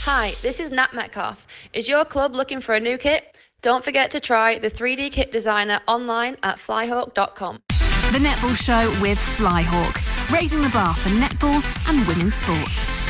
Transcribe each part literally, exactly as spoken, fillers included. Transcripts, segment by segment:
Hi, this is Nat Metcalf. Is your club looking for a new kit? Don't forget to try the three D Kit Designer online at flyhawk dot com. The Netball Show with Flyhawk, raising the bar for netball and women's sport.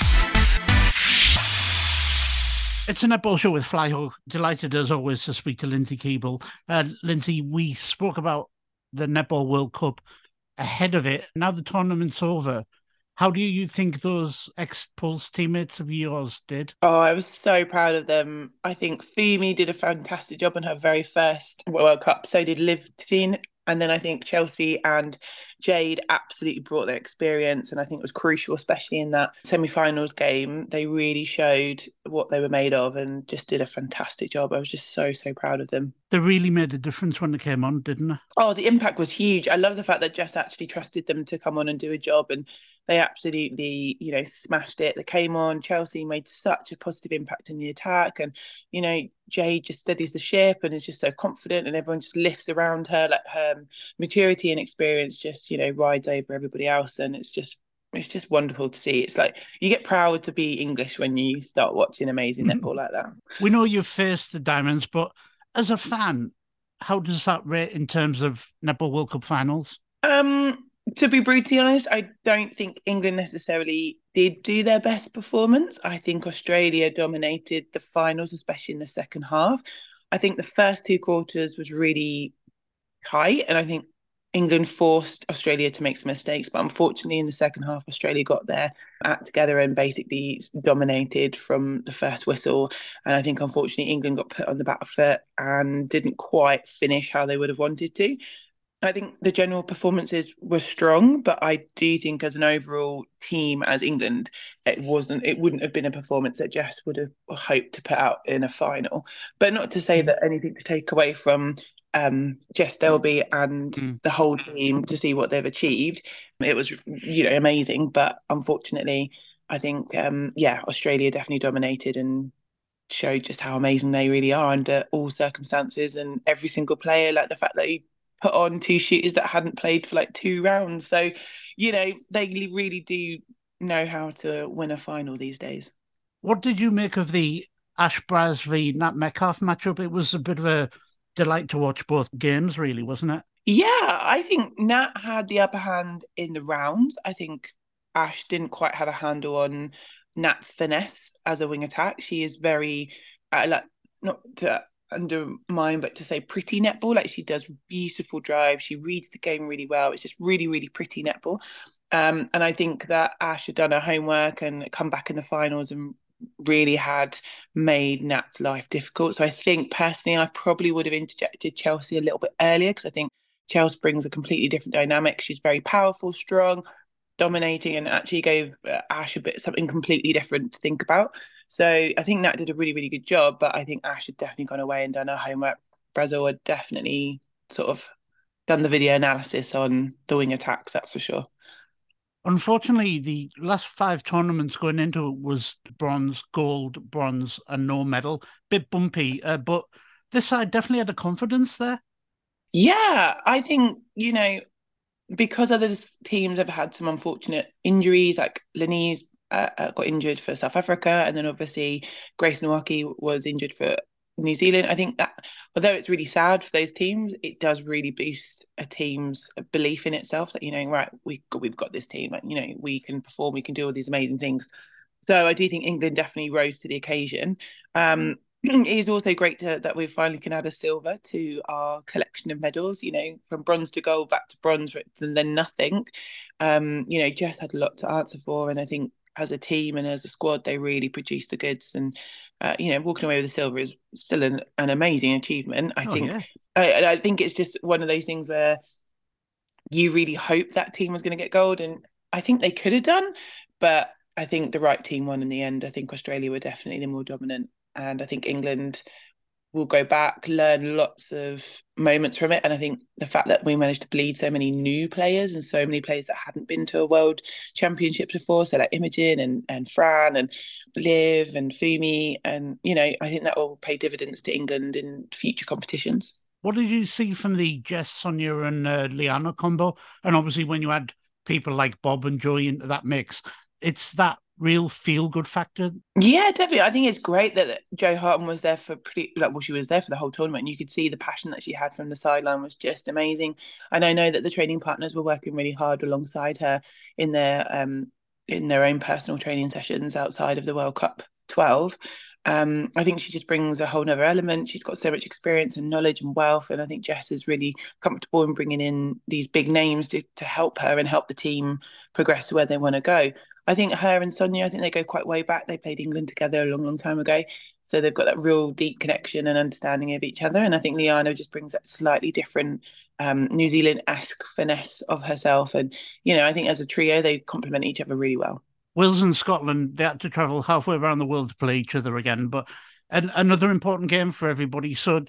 It's a Netball Show with Flyhawk. Delighted as always to speak to Lindsay Keeble. Uh, Lindsay, we spoke about the Netball World Cup ahead of it. Now the tournament's over. How do you think those ex-Pulse teammates of yours did? Oh, I was so proud of them. I think Fumi did a fantastic job on her very first World Cup. So did Liv Tin. And then I think Chelsea and Jade absolutely brought their experience. And I think it was crucial, especially in that semi-finals game. They really showed what they were made of and just did a fantastic job. I was just so, so proud of them. They really made a difference when they came on, didn't they? Oh, the impact was huge. I love the fact that Jess actually trusted them to come on and do a job. And they absolutely, you know, smashed it. They came on. Chelsea made such a positive impact in the attack. And, you know, Jade just steadies the ship and is just so confident, and everyone just lifts around her. Like her maturity and experience just, you know, rides over everybody else. And it's just it's just wonderful to see. It's like you get proud to be English when you start watching amazing netball mm-hmm. like that. We know you've faced the Diamonds, but as a fan, how does that rate in terms of Netball World Cup finals? Um, to be brutally honest, I don't think England necessarily did do their best performance. I think Australia dominated the finals, especially in the second half. I think the first two quarters was really tight, and I think England forced Australia to make some mistakes. But unfortunately, in the second half, Australia got their act together and basically dominated from the first whistle. And I think, unfortunately, England got put on the back foot and didn't quite finish how they would have wanted to. I think the general performances were strong, but I do think as an overall team, as England, it wasn't, it wouldn't have been a performance that Jess would have hoped to put out in a final. But not to say that anything to take away from um, Jess Delby and mm. the whole team to see what they've achieved. It was, you know, amazing. But unfortunately, I think, um, yeah, Australia definitely dominated and showed just how amazing they really are under all circumstances and every single player. Like the fact that he put on two shooters that hadn't played for like two rounds. So, you know, they really do know how to win a final these days. What did you make of the Ash Braz v Nat Metcalf matchup? It was a bit of a delight to watch both games, really, wasn't it? Yeah, I think Nat had the upper hand in the rounds. I think Ash didn't quite have a handle on Nat's finesse as a wing attack. She is very, uh, like, not to undermine, but to say pretty netball. Like, she does beautiful drive. She reads the game really well. It's just really, really pretty netball. Um, and I think that Ash had done her homework and come back in the finals and really had made Nat's life difficult. So I think personally, I probably would have interjected Chelsea a little bit earlier, because I think Chelsea brings a completely different dynamic. She's very powerful, strong, dominating, and actually gave uh, Ash a bit something completely different to think about. So I think Nat did a really, really good job, but I think Ash had definitely gone away and done her homework. Brazil had definitely sort of done the video analysis on the wing attacks, that's for sure. Unfortunately, the last five tournaments going into it was bronze, gold, bronze, and no medal. Bit bumpy, uh, but this side definitely had a confidence there. Yeah, I think, you know, because other teams have had some unfortunate injuries, like Lenise uh, got injured for South Africa, and then obviously Grace Nwaki was injured for New Zealand. I think that, although it's really sad for those teams, it does really boost a team's belief in itself that, you know, right, we, we've got this team, like, you know, we can perform, we can do all these amazing things. So I do think England definitely rose to the occasion. Um, it is also great to, that we finally can add a silver to our collection of medals, you know, from bronze to gold, back to bronze, and then nothing. Um, you know, Jess had a lot to answer for, and I think as a team and as a squad, they really produced the goods. And, uh, you know, walking away with the silver is still an, an amazing achievement. I oh, think yeah. I, I think it's just one of those things where you really hope that team was going to get gold. And I think they could have done, but I think the right team won in the end. I think Australia were definitely the more dominant. And I think England will go back, learn lots of moments from it. And I think the fact that we managed to bleed so many new players and so many players that hadn't been to a World Championships before, so like Imogen and, and Fran and Liv and Fumi, and, you know, I think that will pay dividends to England in future competitions. What did you see from the Jess, Sonia and uh, Liana combo? And obviously when you add people like Bob and Joey into that mix, it's that real feel-good factor? Yeah, definitely. I think it's great that Jo Harten was there for pretty, like, well, she was there for the whole tournament. And you could see the passion that she had from the sideline was just amazing. And I know that the training partners were working really hard alongside her in their um in their own personal training sessions outside of the World Cup twelve. Um, I think she just brings a whole nother element. She's got so much experience and knowledge and wealth. And I think Jess is really comfortable in bringing in these big names to, to help her and help the team progress to where they want to go. I think her and Sonia, I think they go quite way back. They played England together a long, long time ago. So they've got that real deep connection and understanding of each other. And I think Liana just brings that slightly different um, New Zealand-esque finesse of herself. And, you know, I think as a trio, they complement each other really well. Wales and Scotland, they had to travel halfway around the world to play each other again. But an, another important game for everybody. So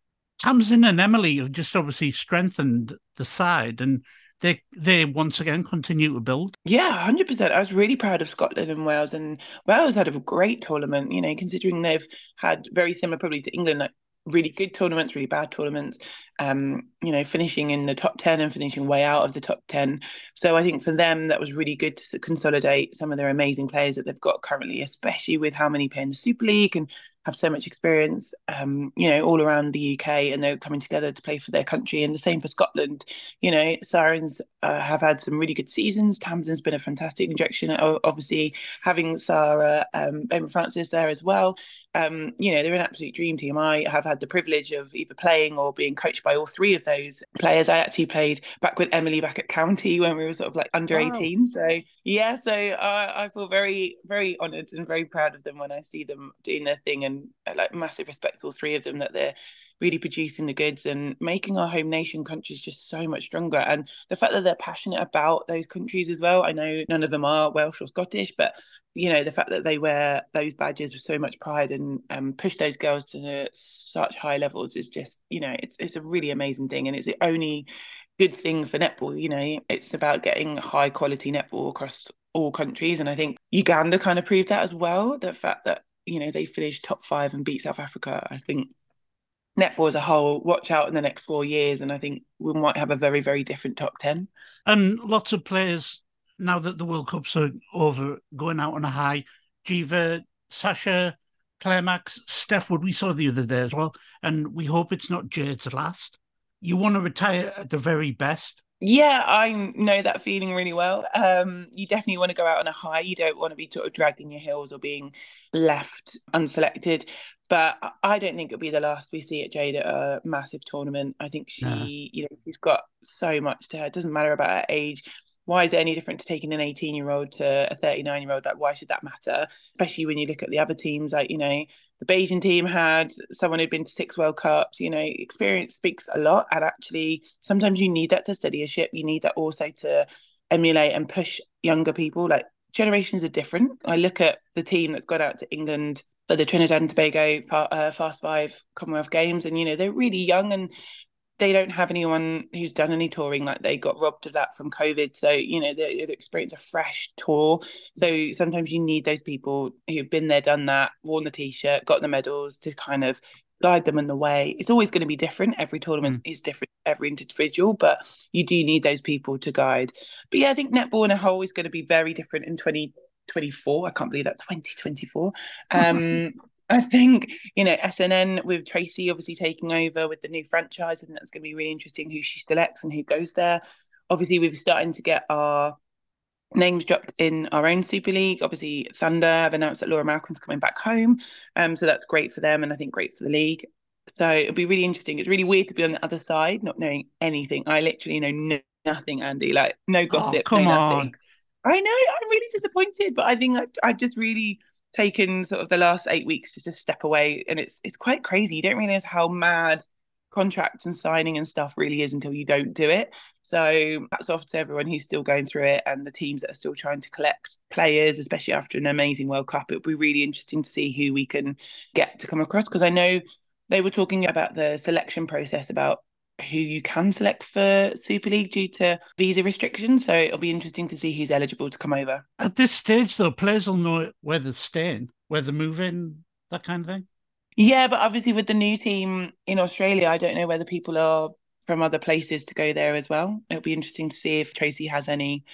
Tamsin and Emily have just obviously strengthened the side, and they they once again continue to build. Yeah, one hundred percent. I was really proud of Scotland and Wales. And Wales had a great tournament, you know, considering they've had very similar probably to England, like really good tournaments, really bad tournaments, um, you know, finishing in the top ten and finishing way out of the top ten. So I think for them, that was really good to consolidate some of their amazing players that they've got currently, especially with how many play in the Super League and have so much experience, um, you know, all around the U K, and they're coming together to play for their country. And the same for Scotland. You know, Sirens uh, have had some really good seasons. Tamsin's been a fantastic injection. Obviously, having Sarah um, Bowman-Francis there as well. Um, you know, they're an absolute dream team. I have had the privilege of either playing or being coached by all three of those players. I actually played back with Emily back at County when we were sort of like under wow. eighteen. So yeah, so uh, I feel very, very honoured and very proud of them when I see them doing their thing. And like massive respect to all three of them, that they're really producing the goods and making our home nation countries just so much stronger. And the fact that they're passionate about those countries as well. I know none of them are Welsh or Scottish, but you know, the fact that they wear those badges with so much pride and um, push those girls to such high levels is just, you know, it's it's a really amazing thing. And it's the only good thing for netball. You know, it's about getting high quality netball across all countries. And I think Uganda kind of proved that as well. The fact that, you know, they finished top five and beat South Africa. I think netball as a whole, watch out in the next four years, and I think we might have a very, very different top ten. And lots of players, now that the World Cups are over, going out on a high. Jiva, Sasha, Claire Max, Steph Wood, we saw the other day as well. And we hope it's not Jade's last. You want to retire at the very best. Yeah, I know that feeling really well. Um, you definitely want to go out on a high. You don't want to be sort of dragged in your heels or being left unselected. But I don't think it'll be the last we see at Jade at a massive tournament. I think she, nah. you know, she's got so much to her. It doesn't matter about her age. Why is it any different to taking an eighteen-year-old to a thirty-nine-year-old? Like, why should that matter? Especially when you look at the other teams, like, you know, the Bayesian team had someone who'd been to six World Cups. You know, experience speaks a lot. And actually, sometimes you need that to steady a ship. You need that also to emulate and push younger people. Like, generations are different. I look at the team that's got out to England for the Trinidad and Tobago uh, Fast Five Commonwealth Games. And, you know, they're really young and they don't have anyone who's done any touring. Like, they got robbed of that from COVID. So, you know, they they experience a fresh tour. So sometimes you need those people who've been there, done that, worn the T-shirt, got the medals to kind of guide them in the way. It's always going to be different. Every tournament mm. is different, every individual, but you do need those people to guide. But yeah, I think netball in a whole is going to be very different in twenty twenty-four. I can't believe that, twenty twenty-four. Um, I think, you know, S N N with Tracy obviously taking over with the new franchise, I think that's going to be really interesting who she selects and who goes there. Obviously, we're starting to get our names dropped in our own Super League. Obviously, Thunder have announced that Laura Malcolm's coming back home. Um, so that's great for them and I think great for the league. So it'll be really interesting. It's really weird to be on the other side, not knowing anything. I literally know no, nothing, Andy, like no gossip, oh, come no on. nothing. I know, I'm really disappointed, but I think I've, I've just really taken sort of the last eight weeks to just step away, and it's it's quite crazy. You don't realize how mad contracts and signing and stuff really is until you don't do it. So hats off to everyone who's still going through it and the teams that are still trying to collect players, especially after an amazing World Cup. It'll be really interesting to see who we can get to come across, because I know they were talking about the selection process, about who you can select for Super League due to visa restrictions. So it'll be interesting to see who's eligible to come over. At this stage, though, players will know where they're staying, where they're moving, that kind of thing. Yeah, but obviously with the new team in Australia, I don't know whether people are from other places to go there as well. It'll be interesting to see if Tracy has any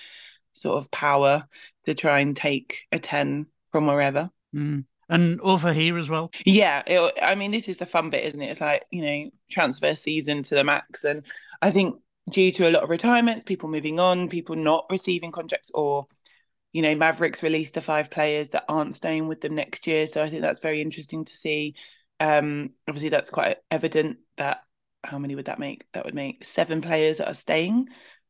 sort of power to try and take a ten from wherever. Mm. And over here as well. Yeah, it, I mean, this is the fun bit, isn't it? It's like, you know, transfer season to the max. And I think due to a lot of retirements, people moving on, people not receiving contracts, or, you know, Mavericks released the five players that aren't staying with them next year. So I think that's very interesting to see. Um, obviously, that's quite evident that, how many would that make? That would make seven players that are staying.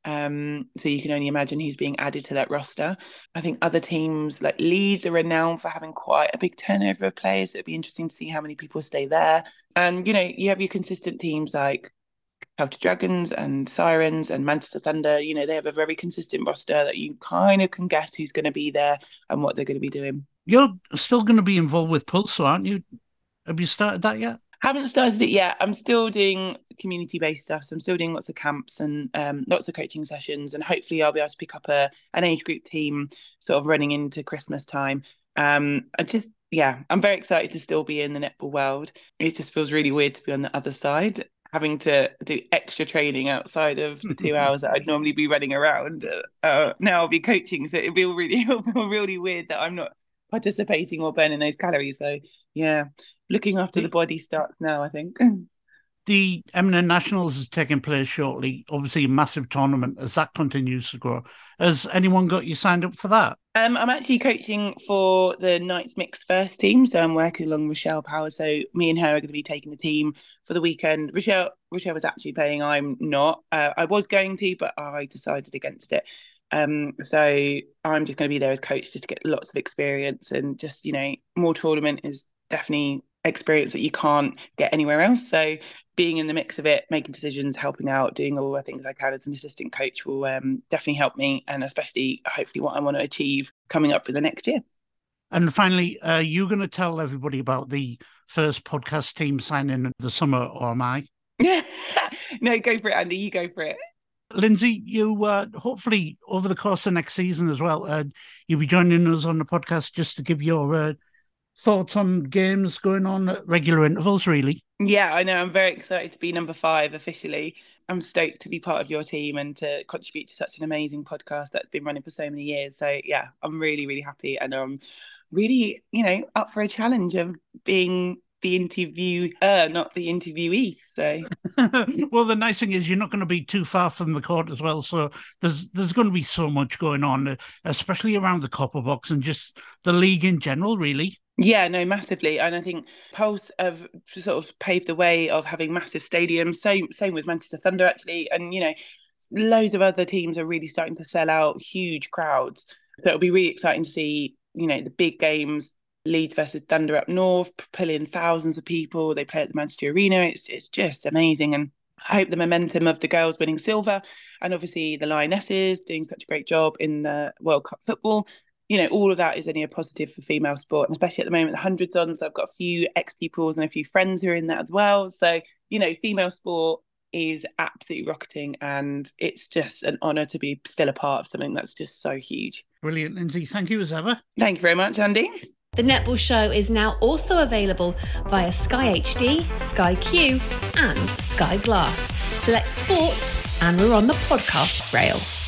Um, so you can only imagine who's being added to that roster. I think other teams like Leeds are renowned for having quite a big turnover of players. So it'd be interesting to see how many people stay there. And, you know, you have your consistent teams like Celtic Dragons and Sirens and Manchester Thunder. You know, they have a very consistent roster that you kind of can guess who's going to be there and what they're going to be doing. You're still going to be involved with Pulse, aren't you? Have you started that yet? Haven't started it yet. I'm still doing community-based stuff. So I'm still doing lots of camps and um, lots of coaching sessions. And hopefully I'll be able to pick up a an age group team sort of running into Christmas time. Um, I just, yeah, I'm very excited to still be in the netball world. It just feels really weird to be on the other side, having to do extra training outside of the two hours that I'd normally be running around. Uh, now I'll be coaching. So it'll feel really, it'll feel really weird that I'm not participating or burning those calories. So yeah, looking after the body starts now, I think. The Eminent Nationals is taking place shortly. Obviously, a massive tournament as that continues to grow. Has anyone got you signed up for that? Um, I'm actually coaching for the Knights Mixed First team, so I'm working along Rochelle Power. So me and her are going to be taking the team for the weekend. Rochelle, Rochelle was actually playing. I'm not. Uh, I was going to, but I decided against it. Um, so I'm just going to be there as coach just to get lots of experience, and just, you know, more tournament is definitely experience that you can't get anywhere else. So being in the mix of it, making decisions, helping out, doing all the things I can as an assistant coach will um, definitely help me, and especially hopefully what I want to achieve coming up for the next year. And finally, uh, you're going to tell everybody about the first podcast team signing in the summer, or am I? No, go for it, Andy. You go for it. Lindsay, you uh, hopefully over the course of next season as well, uh, you'll be joining us on the podcast just to give your uh, thoughts on games going on at regular intervals, really. Yeah, I know. I'm very excited to be number five officially. I'm stoked to be part of your team and to contribute to such an amazing podcast that's been running for so many years. So yeah, I'm really, really happy, and I'm really, you know, up for a challenge of being the interviewer, not the interviewee. So, well, the nice thing is you're not going to be too far from the court as well. So there's there's going to be so much going on, especially around the Copper Box and just the league in general, really. Yeah, no, massively. And I think Pulse have sort of paved the way of having massive stadiums. Same, same with Manchester Thunder, actually. And, you know, loads of other teams are really starting to sell out huge crowds. So it'll be really exciting to see, you know, the big games, Leeds versus Thunder up north, pull in thousands of people. They play at the Manchester Arena. It's it's just amazing. And I hope the momentum of the girls winning silver, and obviously the Lionesses doing such a great job in the World Cup football, you know, all of that is only a positive for female sport, and especially at the moment, the hundreds on. So I've got a few ex-pupils and a few friends who are in that as well. So, you know, female sport is absolutely rocketing, and it's just an honour to be still a part of something that's just so huge. Brilliant, Lindsay. Thank you as ever. Thank you very much, Andy. The Netball Show is now also available via Sky H D, Sky Q and Sky Glass. Select sport and we're on the podcasts rail.